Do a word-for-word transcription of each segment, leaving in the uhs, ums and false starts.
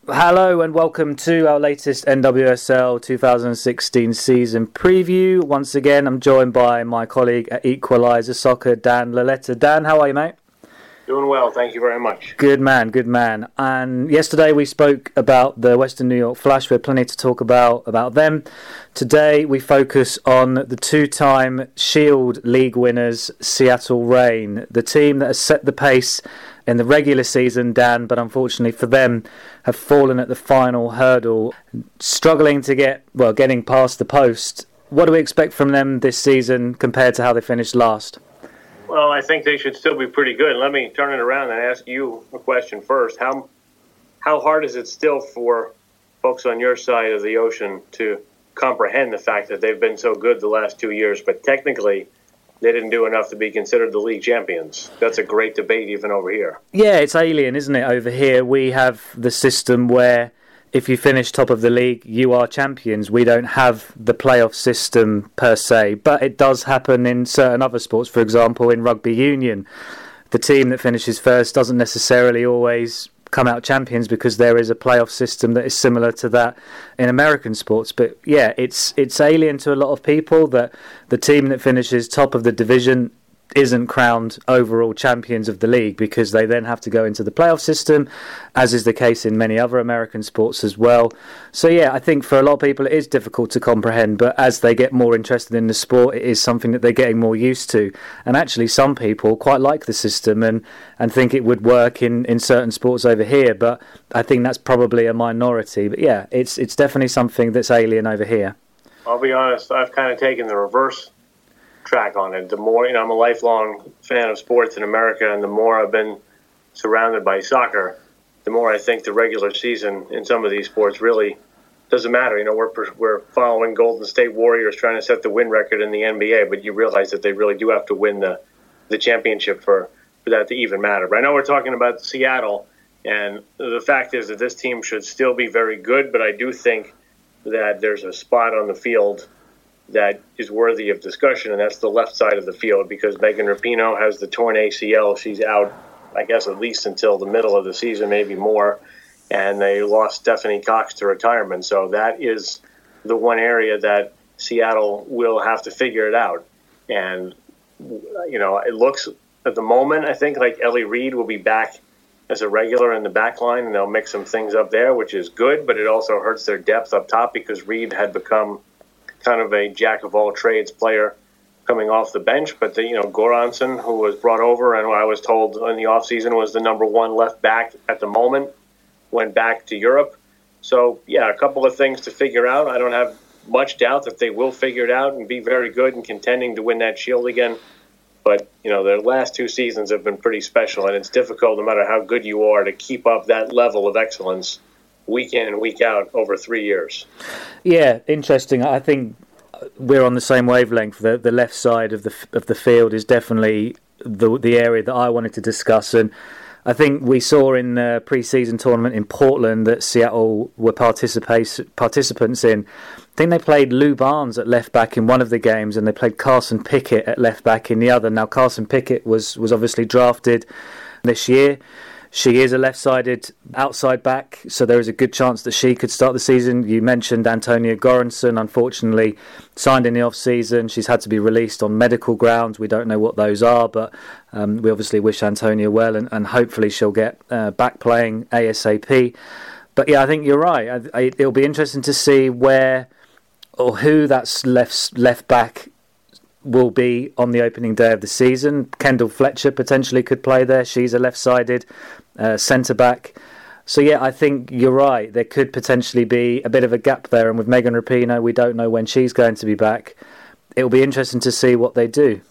Hello and welcome to our latest N W S L twenty sixteen season preview. Once again, I'm joined by my colleague at Equalizer Soccer, Dan Laletta. Dan, how are you, mate? Doing well, thank you very much. Good man, good man. And yesterday we spoke about the Western New York Flash. We had plenty to talk about about them. Today we focus on the two-time Shield League winners, Seattle Reign, the team that has set the pace in the regular season, Dan, but unfortunately for them have fallen at the final hurdle, struggling to get, well, getting past the post. What do we expect from them this season compared to how they finished last? Well, I think they should still be pretty good. Let me turn it around and ask you a question first. How how hard is it still for folks on your side of the ocean to comprehend the fact that they've been so good the last two years, but technically they didn't do enough to be considered the league champions? That's a great debate even over here. Yeah, it's alien, isn't it? Over here we have the system where if you finish top of the league, you are champions. We don't have the playoff system per se, but it does happen in certain other sports. For example, in rugby union, the team that finishes first doesn't necessarily always come out champions because there is a playoff system that is similar to that in American sports. But yeah, it's it's alien to a lot of people that the team that finishes top of the division isn't crowned overall champions of the league because they then have to go into the playoff system, as is the case in many other American sports as well. So yeah, I think for a lot of people it is difficult to comprehend, but as they get more interested in the sport, it is something that they're getting more used to. And actually some people quite like the system and, and think it would work in, in certain sports over here, but I think that's probably a minority. But yeah, it's it's definitely something that's alien over here. I'll be honest, I've kind of taken the reverse track on it. The more, you know, I'm a lifelong fan of sports in America, and the more I've been surrounded by soccer, the more I think the regular season in some of these sports really doesn't matter. You know, we're we're following Golden State Warriors trying to set the win record in the N B A, but you realize that they really do have to win the the championship for, for that to even matter. Right now we're talking about Seattle, and the fact is that this team should still be very good, but I do think that there's a spot on the field that is worthy of discussion, and that's the left side of the field, because Megan Rapinoe has the torn A C L. She's out, I guess, at least until the middle of the season, maybe more, and they lost Stephanie Cox to retirement. So that is the one area that Seattle will have to figure it out. And, you know, it looks at the moment, I think, like Ellie Reed will be back as a regular in the back line, and they'll mix some things up there, which is good, but it also hurts their depth up top because Reed had become kind of a jack-of-all-trades player coming off the bench. But, the, you know, Goranson, who was brought over and who I was told in the offseason was the number one left back at the moment, went back to Europe. So, yeah, a couple of things to figure out. I don't have much doubt that they will figure it out and be very good and contending to win that Shield again. But, you know, their last two seasons have been pretty special, and it's difficult, no matter how good you are, to keep up that level of excellence week in and week out over three years. Yeah, interesting. I think we're on the same wavelength. The the left side of the of the field is definitely the the area that I wanted to discuss, and I think we saw in the pre-season tournament in Portland that Seattle were participate participants in. I think they played Lou Barnes at left back in one of the games, and they played Carson Pickett at left back in the other. Now Carson Pickett was was obviously drafted this year. She is a left-sided outside back, so there is a good chance that she could start the season. You mentioned Antonia Goranson, unfortunately, signed in the off-season. She's had to be released on medical grounds. We don't know what those are, but um, we obviously wish Antonia well, and, and hopefully she'll get uh, back playing ASAP. But yeah, I think you're right. I, I, it'll be interesting to see where or who that's left, left back will be on the opening day of the season. Kendall Fletcher potentially could play there. She's a left-sided uh, centre-back. So yeah, I think you're right. There could potentially be a bit of a gap there. And with Megan Rapinoe, we don't know when she's going to be back. It'll be interesting to see what they do.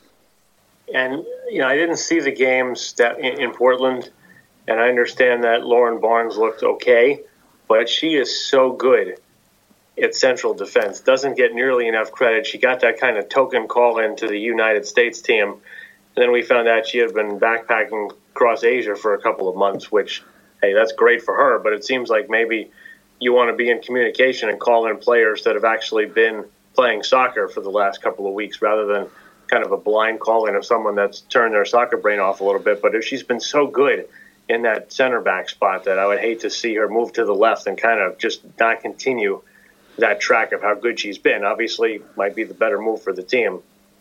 And, you know, I didn't see the games that in, in Portland, and I understand that Lauren Barnes looked okay, but she is so good at central defense, doesn't get nearly enough credit. She got that kind of token call into the United States team, and then we found out she had been backpacking across Asia for a couple of months, which, hey, that's great for her, but it seems like maybe you want to be in communication and call in players that have actually been playing soccer for the last couple of weeks rather than kind of a blind call in of someone that's turned their soccer brain off a little bit. But if she's been so good in that center back spot that I would hate to see her move to the left and kind of just not continue that track of how good she's been. Obviously, might be the better move for the team.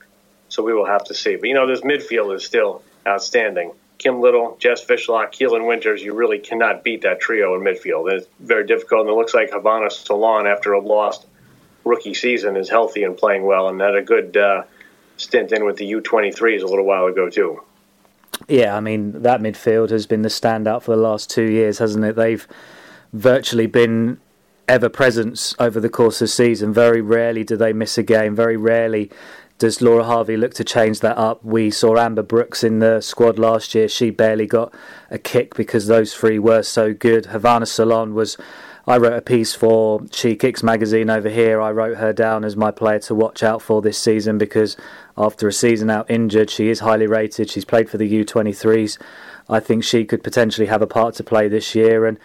So we will have to see. But, you know, this midfield is still outstanding. Kim Little, Jess Fishlock, Keelan Winters, you really cannot beat that trio in midfield. It's very difficult, and it looks like Havana Solon, after a lost rookie season, is healthy and playing well, and had a good uh, stint in with the U twenty-threes a little while ago, too. Yeah, I mean, that midfield has been the standout for the last two years, hasn't it? They've virtually been ever-present over the course of the season. Very rarely do they miss a game. Very rarely does Laura Harvey look to change that up. We saw Amber Brooks in the squad last year. She barely got a kick because those three were so good. Havana Solon was... I wrote a piece for She Kicks magazine over here. I wrote her down as my player to watch out for this season because after a season out injured, she is highly rated. She's played for the U twenty-threes. I think she could potentially have a part to play this year. And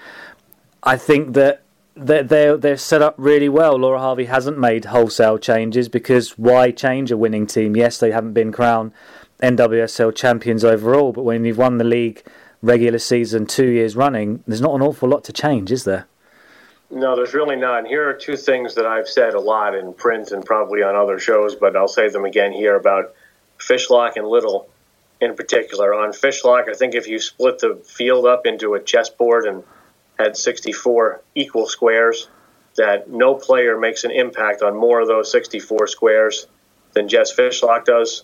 I think that they're, they're, they're set up really well. Laura Harvey hasn't made wholesale changes because why change a winning team? Yes, they haven't been crowned N W S L champions overall, but when you've won the league regular season two years running, there's not an awful lot to change, is there? No, there's really not. And here are two things that I've said a lot in print and probably on other shows, but I'll say them again here about Fishlock and Little in particular. On Fishlock, I think if you split the field up into a chessboard and had sixty-four equal squares, that no player makes an impact on more of those sixty-four squares than Jess Fishlock does.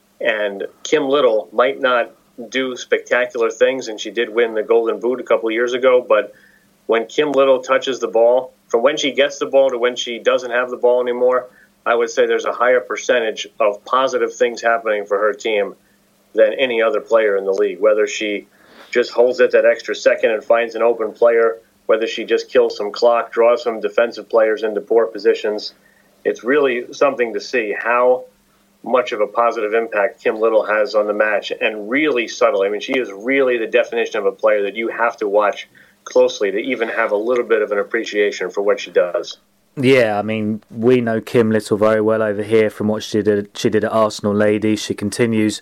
And Kim Little might not do spectacular things, and she did win the Golden Boot a couple of years ago, but when Kim Little touches the ball, from when she gets the ball to when she doesn't have the ball anymore, I would say there's a higher percentage of positive things happening for her team than any other player in the league. Whether she just holds it that extra second and finds an open player, whether she just kills some clock, draws some defensive players into poor positions, it's really something to see how much of a positive impact Kim Little has on the match, and really subtle. I mean, she is really the definition of a player that you have to watch closely to even have a little bit of an appreciation for what she does. Yeah, I mean, we know Kim Little very well over here from what she did she did at Arsenal Ladies. She continues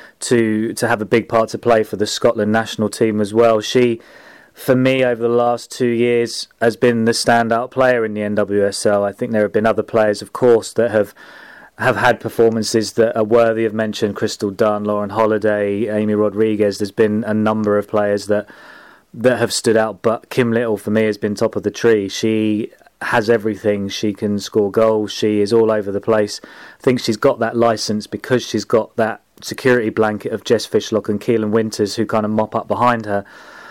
to to have a big part to play for the Scotland national team as well. She, for me, over the last two years, has been the standout player in the N W S L. I think there have been other players, of course, that have have had performances that are worthy of mention. Crystal Dunn, Lauren Holiday, Amy Rodriguez. There's been a number of players that that have stood out, but Kim Little for me has been top of the tree. She has everything. She can score goals. She is all over the place. I think she's got that license because she's got that security blanket of Jess Fishlock and Keelan Winters who kind of mop up behind her.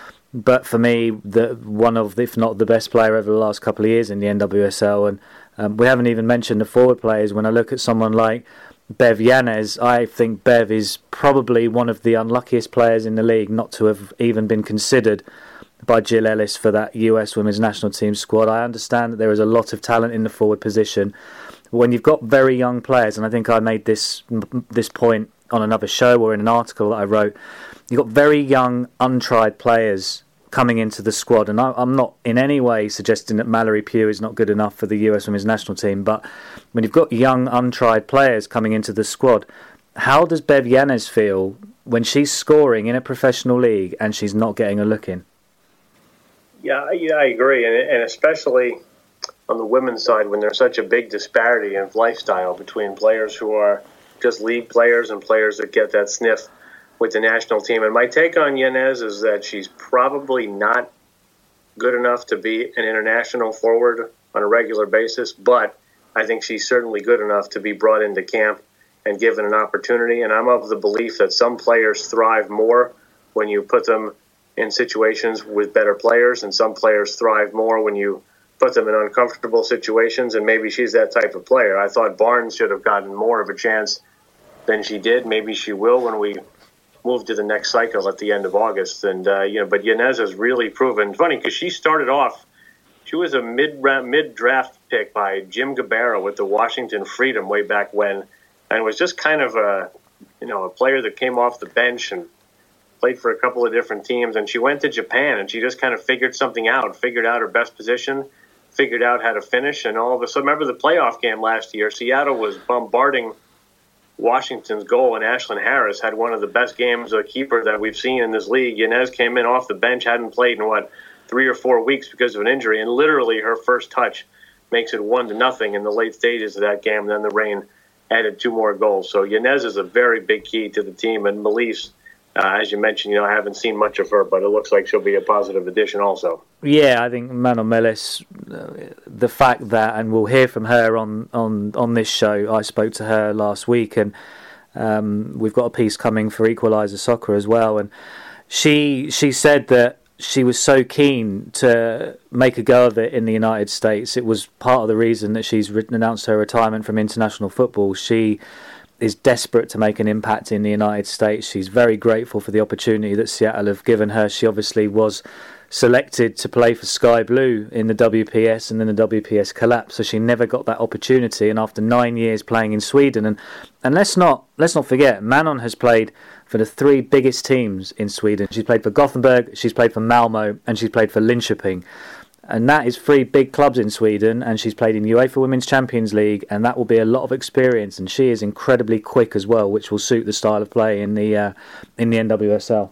But for me, the one of, if not the best player over the last couple of years in the N W S L, and um, we haven't even mentioned the forward players. When I look at someone like Bev Yanez, I think Bev is probably one of the unluckiest players in the league not to have even been considered by Jill Ellis for that U S Women's National Team squad. I understand that there is a lot of talent in the forward position. When you've got very young players, and I think I made this this point on another show or in an article that I wrote, you've got very young, untried players coming into the squad, and I, I'm not in any way suggesting that Mallory Pugh is not good enough for the U S Women's National Team, but when you've got young, untried players coming into the squad, how does Bev Yanez feel when she's scoring in a professional league and she's not getting a look in? Yeah, yeah, I agree, and, and especially on the women's side when there's such a big disparity of lifestyle between players who are just league players and players that get that sniff with the national team. And my take on Yanez is that she's probably not good enough to be an international forward on a regular basis, but I think she's certainly good enough to be brought into camp and given an opportunity. And I'm of the belief that some players thrive more when you put them in situations with better players, and some players thrive more when you put them in uncomfortable situations, and maybe she's that type of player. I thought Barnes should have gotten more of a chance than she did. Maybe she will when we move to the next cycle at the end of August. And uh, you know, but Yanez has really proven. Funny because she started off, she was a mid mid draft pick by Jim Gabarra with the Washington Freedom way back when, and was just kind of a you know a player that came off the bench and played for a couple of different teams. And she went to Japan and she just kind of figured something out, figured out her best position, figured out how to finish, and all of a sudden, remember the playoff game last year, Seattle was bombarding Washington's goal, and Ashlyn Harris had one of the best games of a keeper that we've seen in this league. Yanez came in off the bench, hadn't played in, what, three or four weeks because of an injury, and literally her first touch makes it one to nothing in the late stages of that game, and then the rain added two more goals. So Yanez is a very big key to the team, and Melise, uh, as you mentioned, you know, I haven't seen much of her, but it looks like she'll be a positive addition also. Yeah, I think Manon Melis, uh, the fact that, and we'll hear from her on, on, on this show, I spoke to her last week, and um, we've got a piece coming for Equaliser Soccer as well, and she she said that she was so keen to make a go of it in the United States. It was part of the reason that she's announced her retirement from international football. She is desperate to make an impact in the United States. She's very grateful for the opportunity that Seattle have given her. She obviously was selected to play for Sky Blue in the W P S, and then the W P S collapsed, so she never got that opportunity. And after nine years playing in Sweden, and and let's not let's not forget, Manon has played for the three biggest teams in Sweden. She's played for Gothenburg, she's played for Malmo, and she's played for Linköping. And that is three big clubs in Sweden, and she's played in UEFA Women's Champions League, and that will be a lot of experience. And she is incredibly quick as well, which will suit the style of play in the uh, in the N W S L.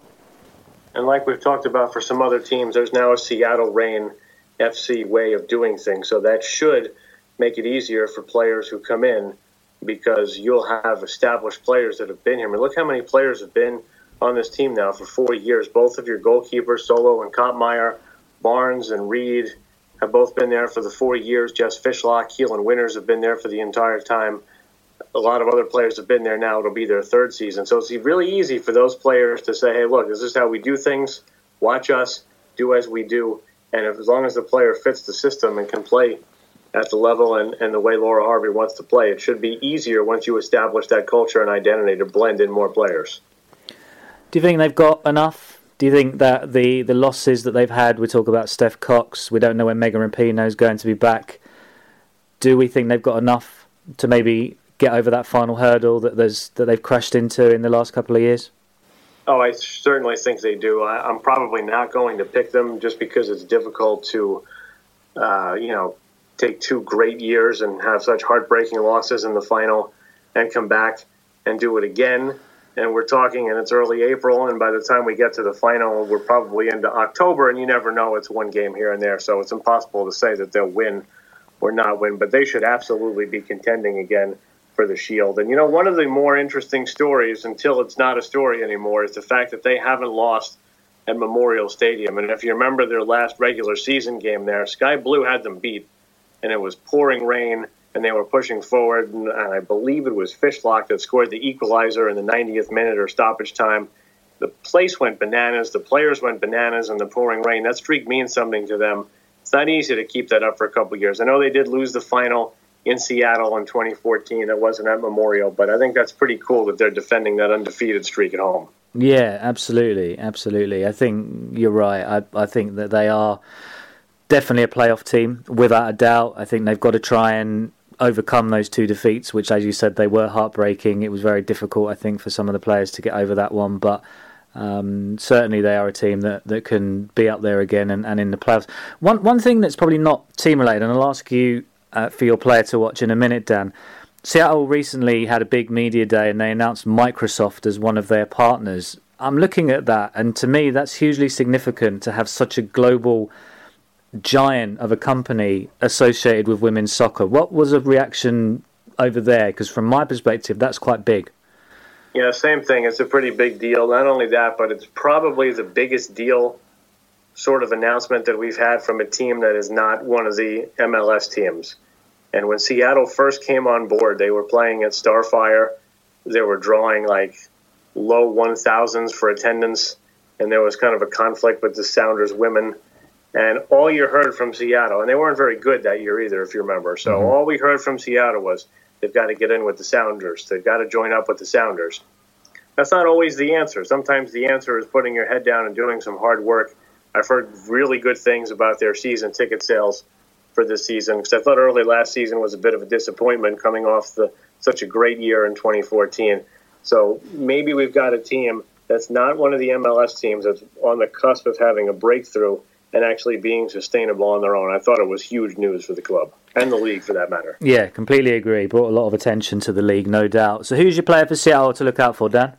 And like we've talked about for some other teams, there's now a Seattle Reign F C way of doing things. So that should make it easier for players who come in, because you'll have established players that have been here. I mean, look how many players have been on this team now for four years. Both of your goalkeepers, Solo and Kampmeyer, Barnes and Reed, have both been there for the four years. Jess Fishlock, Keelan Winters have been there for the entire time. A lot of other players have been there now. It'll be their third season. So it's really easy for those players to say, hey, look, this is how we do things. Watch us. Do as we do. And if, as long as the player fits the system and can play at the level and, and the way Laura Harvey wants to play, it should be easier once you establish that culture and identity to blend in more players. Do you think they've got enough? Do you think that the, the losses that they've had, we talk about Steph Cox, we don't know when Megan Rapinoe is going to be back. Do we think they've got enough to maybe get over that final hurdle that there's that they've crashed into in the last couple of years? Oh, I certainly think they do. I, I'm probably not going to pick them just because it's difficult to, uh, you know, take two great years and have such heartbreaking losses in the final and come back and do it again. And we're talking, and it's early April, and by the time we get to the final, we're probably into October, and you never know. It's one game here and there, so it's impossible to say that they'll win or not win. But they should absolutely be contending again for the Shield. And, you know, one of the more interesting stories, until it's not a story anymore, is the fact that they haven't lost at Memorial Stadium. And if you remember their last regular season game there, Sky Blue had them beat, and it was pouring rain, and they were pushing forward, and I believe it was Fishlock that scored the equalizer in the ninetieth minute or stoppage time. The place went bananas, the players went bananas in the pouring rain. That streak means something to them. It's not easy to keep that up for a couple of years. I know they did lose the final in Seattle in twenty fourteen. It wasn't at Memorial, but I think that's pretty cool that they're defending that undefeated streak at home. Yeah, absolutely, absolutely. I think you're right. I, I think that they are definitely a playoff team, without a doubt. I think they've got to try and overcome those two defeats, which, as you said, they were heartbreaking. It was very difficult, I think, for some of the players to get over that one, but um, certainly they are a team that, that can be up there again and, and in the playoffs. One one thing that's probably not team related, and I'll ask you uh, for your player to watch in a minute, Dan. Seattle recently had a big media day and they announced Microsoft as one of their partners. I'm looking at that, and to me that's hugely significant to have such a global giant of a company associated with women's soccer. What was a reaction over there? Because from my perspective, that's quite big. Yeah, same thing. It's a pretty big deal. Not only that, but it's probably the biggest deal sort of announcement that we've had from a team that is not one of the M L S teams. And when Seattle first came on board, they were playing at Starfire. They were drawing like low one thousands for attendance, and there was kind of a conflict with the Sounders women. And all you heard from Seattle, and they weren't very good that year either, if you remember. So mm-hmm. all we heard from Seattle was they've got to get in with the Sounders. They've got to join up with the Sounders. That's not always the answer. Sometimes the answer is putting your head down and doing some hard work. I've heard really good things about their season ticket sales for this season, because I thought early last season was a bit of a disappointment coming off the such a great year in twenty fourteen. So maybe we've got a team that's not one of the M L S teams that's on the cusp of having a breakthrough and actually being sustainable on their own. I thought it was huge news for the club and the league, for that matter. Yeah, completely agree. Brought a lot of attention to the league, no doubt. So who's your player for Seattle to look out for, Dan?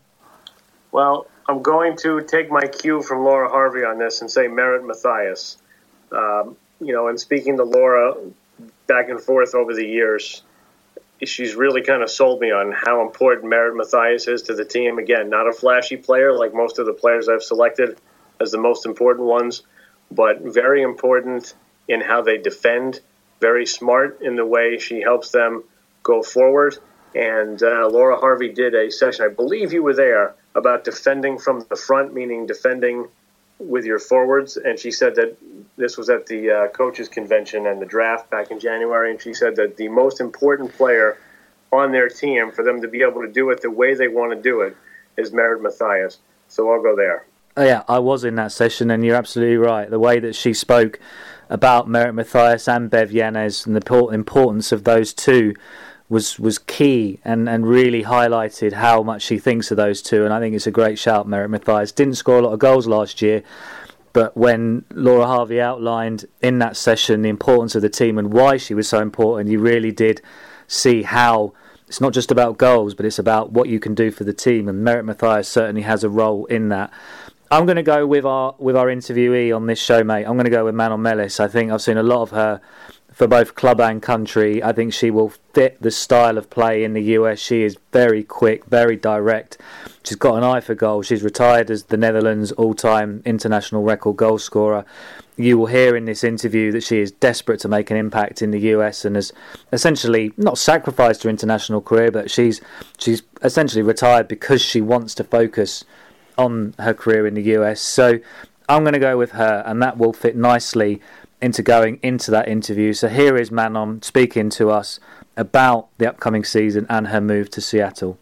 Well, I'm going to take my cue from Laura Harvey on this and say Merritt Mathias. Um, you know, and speaking to Laura back and forth over the years, she's really kind of sold me on how important Merritt Mathias is to the team. Again, not a flashy player like most of the players I've selected as the most important ones, but very important in how they defend, very smart in the way she helps them go forward. And uh, Laura Harvey did a session, I believe you were there, about defending from the front, meaning defending with your forwards. And she said that this was at the uh, coaches convention and the draft back in January. And she said that the most important player on their team for them to be able to do it the way they want to do it is Merritt Mathias. So I'll go there. Oh, yeah, I was in that session, and you're absolutely right. The way that she spoke about Merritt Mathias and Bev Yanez and the importance of those two was was key, and, and really highlighted how much she thinks of those two. And I think it's a great shout. Merritt Mathias didn't score a lot of goals last year, but when Laura Harvey outlined in that session the importance of the team and why she was so important, you really did see how it's not just about goals, but it's about what you can do for the team. And Merritt Mathias certainly has a role in that. I'm going to go with our with our interviewee on this show, mate. I'm going to go with Manon Melis. I think I've seen a lot of her for both club and country. I think she will fit the style of play in the U S. She is very quick, very direct. She's got an eye for goal. She's retired as the Netherlands' all-time international record goal scorer. You will hear in this interview that she is desperate to make an impact in the U S and has essentially not sacrificed her international career, but she's she's essentially retired because she wants to focus on her career in the U S. So I'm going to go with her, and that will fit nicely into going into that interview. So here is Manon speaking to us about the upcoming season and her move to Seattle.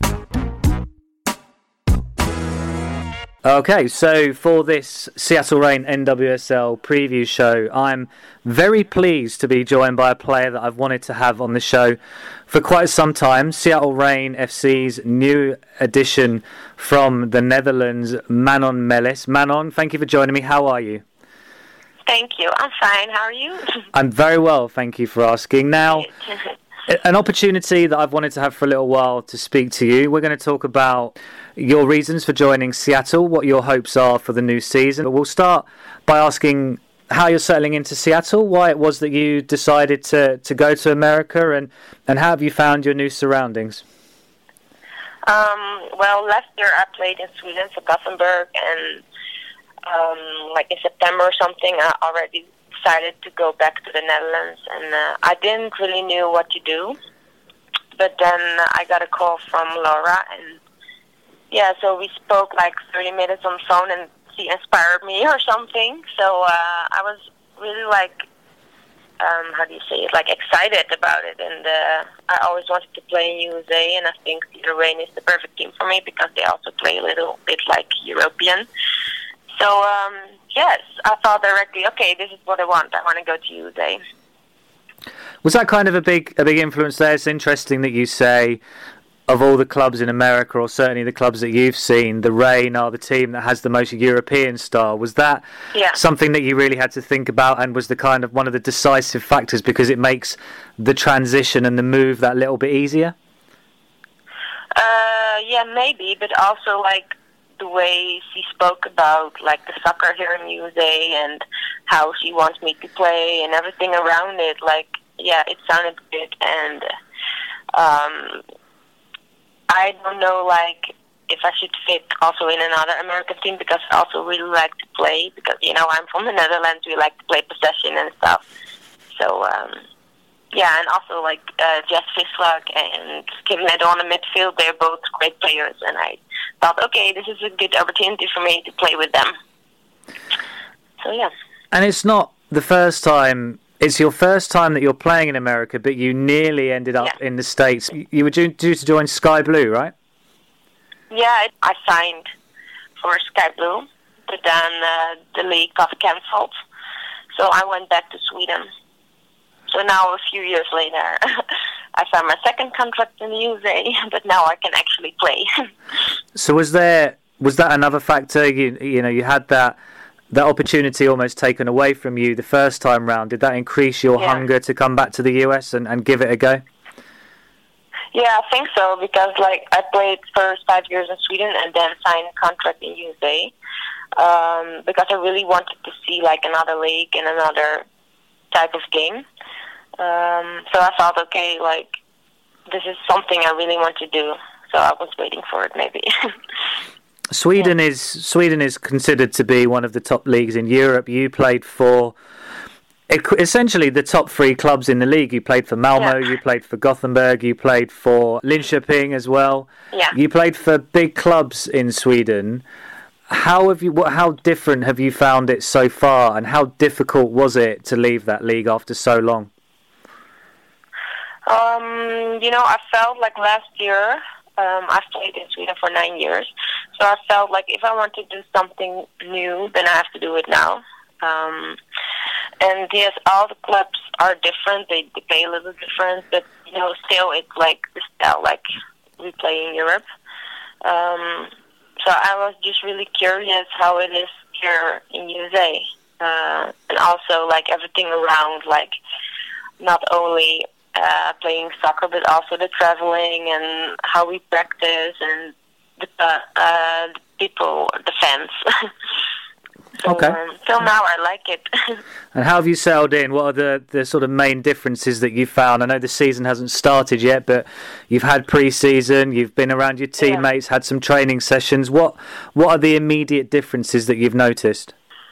Okay, so for this Seattle Reign N W S L preview show, I'm very pleased to be joined by a player that I've wanted to have on the show for quite some time. Seattle Reign F C's new addition from the Netherlands, Manon Melis. Manon, thank you for joining me. How are you? Thank you. I'm fine. How are you? I'm very well, thank you for asking. Now, an opportunity that I've wanted to have for a little while to speak to you. We're going to talk about your reasons for joining Seattle, what your hopes are for the new season. But we'll start by asking how you're settling into Seattle, why it was that you decided to, to go to America, and, and how have you found your new surroundings? Um, well, last year I played in Sweden for Gothenburg, and um, like in September or something, I already decided to go back to the Netherlands, and uh, I didn't really knew what to do. But then I got a call from Laura, and yeah, so we spoke like thirty minutes on the phone, and she inspired me or something. So uh, I was really like, um, how do you say it, like excited about it. And uh, I always wanted to play in U S A, and I think Seattle Reign is the perfect team for me because they also play a little bit like European. So um, yes, I thought directly, okay, this is what I want. I want to go to U S A. Was that kind of a big a big influence there? It's interesting that you say, of all the clubs in America, or certainly the clubs that you've seen, the Reign are the team that has the most European style. Was that yeah. something that you really had to think about, and was the kind of one of the decisive factors because it makes the transition and the move that little bit easier? Uh, yeah, maybe, but also like the way she spoke about like the soccer here in U S A and how she wants me to play and everything around it. Like, yeah, it sounded good, and um. I don't know, like, if I should fit also in another American team because I also really like to play because, you know, I'm from the Netherlands. We like to play possession and stuff. So, um, yeah, and also, like, uh, Jess Fislak and Kim Nedo on the midfield, they're both great players. And I thought, okay, this is a good opportunity for me to play with them. So, yeah. And it's not the first time... It's your first time that you're playing in America, but you nearly ended up yeah. in the States. You were due, due to join Sky Blue, right? Yeah, I signed for Sky Blue, but then uh, the league got cancelled. So I went back to Sweden. So now, a few years later, I signed my second contract in the U S A, but now I can actually play. So was there was that another factor? You you know, you had that that opportunity almost taken away from you the first time round, did that increase your yeah. hunger to come back to the U S and, and give it a go? Yeah, I think so, because like I played first five years in Sweden and then signed a contract in U S A, um, because I really wanted to see like another league and another type of game. Um, so I thought, okay, like this is something I really want to do. So I was waiting for it, maybe. Sweden yeah. is Sweden is considered to be one of the top leagues in Europe. You played for essentially the top three clubs in the league. You played for Malmo, yeah. you played for Gothenburg, you played for Linköping as well. Yeah. You played for big clubs in Sweden. How have you? What? How different have you found it so far, and how difficult was it to leave that league after so long? Um, you know, I felt like last year, um, I've played in Sweden for nine years, so I felt like if I want to do something new, then I have to do it now. Um, and yes, all the clubs are different. They, they play a little different, but you know, still it's like the style like we play in Europe. Um, so I was just really curious how it is here in U S A, uh, and also like everything around, like not only uh, playing soccer, but also the traveling and how we practice and the, uh, uh, the people, the fans. So, okay. Um, till now, I like it. And how have you settled in? What are the, the sort of main differences that you've found? I know the season hasn't started yet, but you've had pre-season, you've been around your teammates, yeah. had some training sessions. What what are the immediate differences that you've noticed?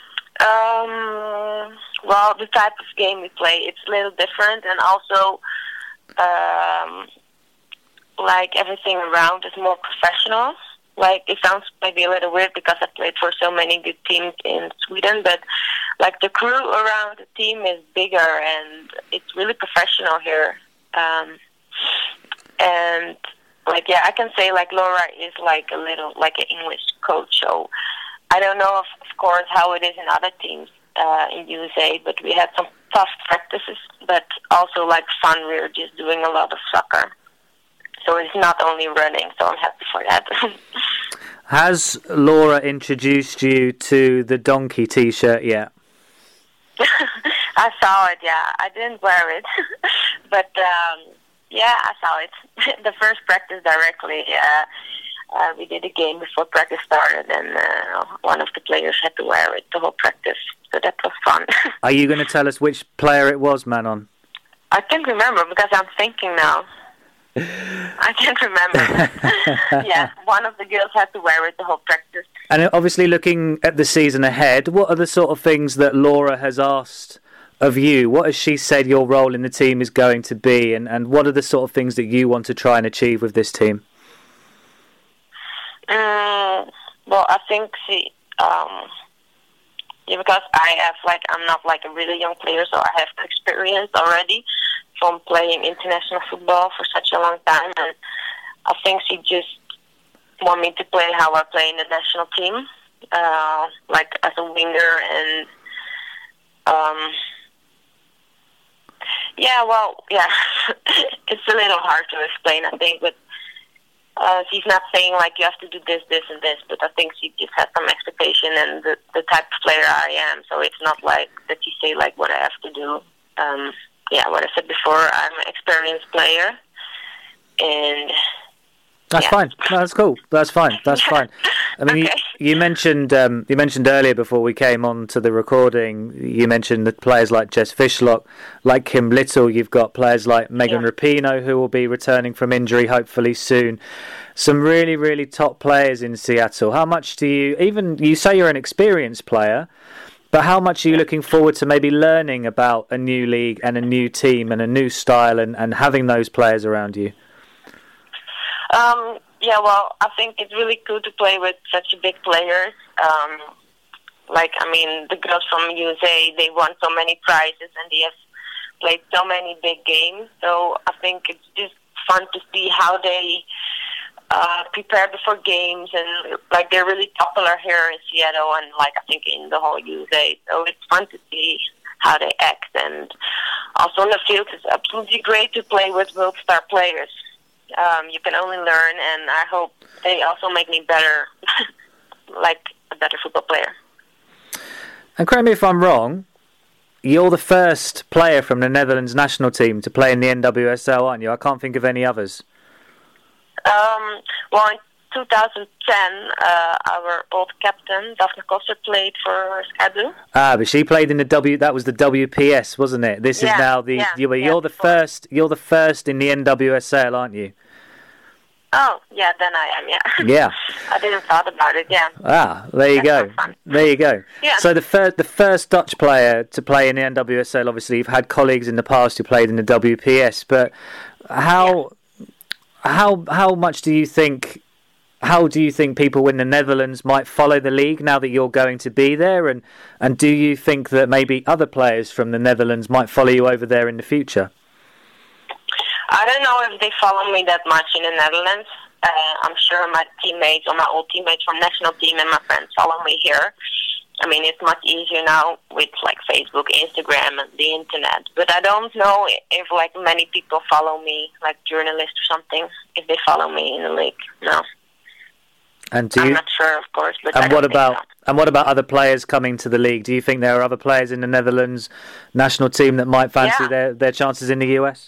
Um, well, the type of game we play, it's a little different, and also um, like everything around is more professional. Like, it sounds maybe a little weird because I played for so many good teams in Sweden, but like the crew around the team is bigger and it's really professional here. Um, and like, yeah, I can say like Laura is like a little like an English coach. So I don't know, of, of course, how it is in other teams uh, in U S A, but we had some tough practices, but also like fun. We were just doing a lot of soccer. So it's not only running, so I'm happy for that. Has Laura introduced you to the donkey T-shirt yet? I saw it, yeah. I didn't wear it, but um, yeah, I saw it. The first practice directly, uh, uh, we did a game before practice started, and uh, one of the players had to wear it the whole practice, so that was fun. Are you going to tell us which player it was, Manon? I can't remember because I'm thinking now. I can't remember. Yeah, one of the girls had to wear it the whole practice. And obviously looking at the season ahead, what are the sort of things that Laura has asked of you? What has she said your role in the team is going to be, and, and what are the sort of things that you want to try and achieve with this team? Um, well, I think she, um, yeah, because I have like, I'm not like a really young player, so I have experience already from playing international football for such a long time, and I think she just want me to play how I play in the national team, uh, like as a winger, and um, yeah, well, yeah, it's a little hard to explain, I think, but uh, she's not saying like you have to do this, this, and this, but I think she just has some expectation and the, the type of player I am, so it's not like that you say like what I have to do. Um, Yeah, what I said before, I'm an experienced player, and that's yeah. fine. No, that's cool. That's fine. That's fine. I mean, okay. you, you mentioned um, you mentioned earlier before we came on to the recording. You mentioned that players like Jess Fishlock, like Kim Little. You've got players like Megan yeah. Rapinoe, who will be returning from injury hopefully soon. Some really, really top players in Seattle. How much do you even? You say you're an experienced player. But how much are you looking forward to maybe learning about a new league and a new team and a new style and, and having those players around you? Um, yeah, well, I think it's really cool to play with such big players. Um, like, I mean, the girls from U S A, they won so many prizes and they have played so many big games. So I think it's just fun to see how they Uh, prepare before games, and like they're really popular here in Seattle and like I think in the whole U S A. So it's fun to see how they act, and also on the field it's absolutely great to play with world star players. Um, you can only learn, and I hope they also make me better, like a better football player. And correct me if I'm wrong, you're the first player from the Netherlands national team to play in the N W S L, aren't you? I can't think of any others. Um, well, in two thousand ten, uh, our old captain, Daphne Koster, played for Sky Blue. Ah, but she played in the W. That was the W P S, wasn't it? This yeah, is now the. Yeah, you, yeah, you're the before. first. You're the first in the N W S L, aren't you? Oh, yeah, then I am. Yeah. Yeah. I didn't thought about it. Yeah. Ah, there you That's go. fun. There you go. Yeah. So the first, the first Dutch player to play in the N W S L. Obviously, you've had colleagues in the past who played in the W P S, but how, yeah. how, how much do you think? How do you think people in the Netherlands might follow the league now that you're going to be there? And, and do you think that maybe other players from the Netherlands might follow you over there in the future? I don't know if they follow me that much in the Netherlands. Uh, I'm sure my teammates or my old teammates from national team and my friends follow me here. I mean, it's much easier now with like Facebook, Instagram, and the internet. But I don't know if like many people follow me, like journalists or something, if they follow me in the league. No. And do I'm you, not sure, of course. But I and don't what think about so. and what about other players coming to the league? Do you think there are other players in the Netherlands national team that might fancy Yeah. their, their chances in the U S?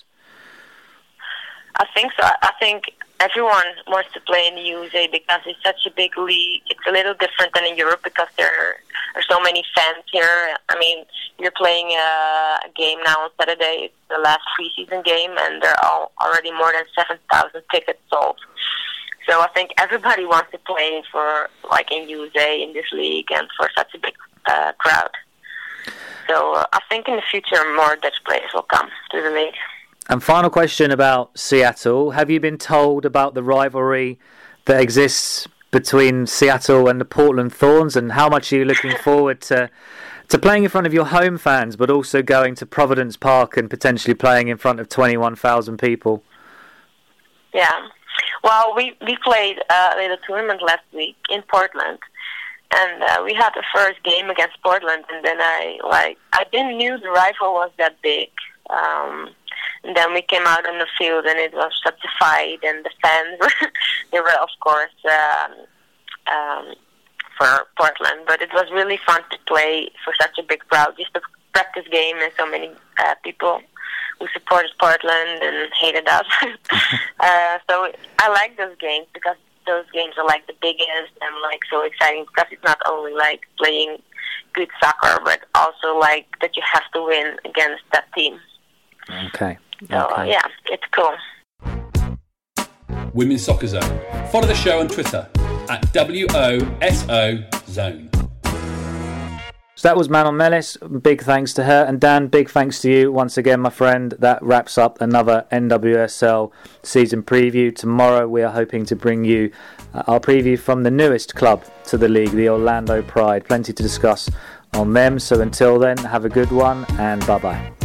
I think so. I think everyone wants to play in the U S A because it's such a big league. It's a little different than in Europe because there are so many fans here. I mean, you're playing a, a game now on Saturday. It's the last preseason game, and there are already more than seven thousand tickets sold. So I think everybody wants to play for, like in U S A, in this league, and for such a big uh, crowd. So uh, I think in the future more Dutch players will come to the league. And final question about Seattle. Have you been told about the rivalry that exists between Seattle and the Portland Thorns, and how much are you looking forward to to playing in front of your home fans, but also going to Providence Park and potentially playing in front of twenty-one thousand people? Yeah. Well, we, we played uh, a little tournament last week in Portland, and uh, we had the first game against Portland, and then I like I didn't knew the rival was that big. Um, and then we came out on the field, and it was such a fight, and the fans were they were of course um, um, for Portland, but it was really fun to play for such a big crowd. Just a practice game, and so many uh, people who supported Portland and hated us. uh, so I like those games because those games are like the biggest and like so exciting because it's not only like playing good soccer, but also like that you have to win against that team. Okay. So okay. uh, yeah, it's cool. Women's Soccer Zone. Follow the show on Twitter at W O S O Zone. So that was Manon Melis. Big thanks to her. And Dan, big thanks to you once again, my friend. That wraps up another N W S L season preview. Tomorrow we are hoping to bring you uh, our preview from the newest club to the league, the Orlando Pride. Plenty to discuss on them. So until then, have a good one and bye-bye.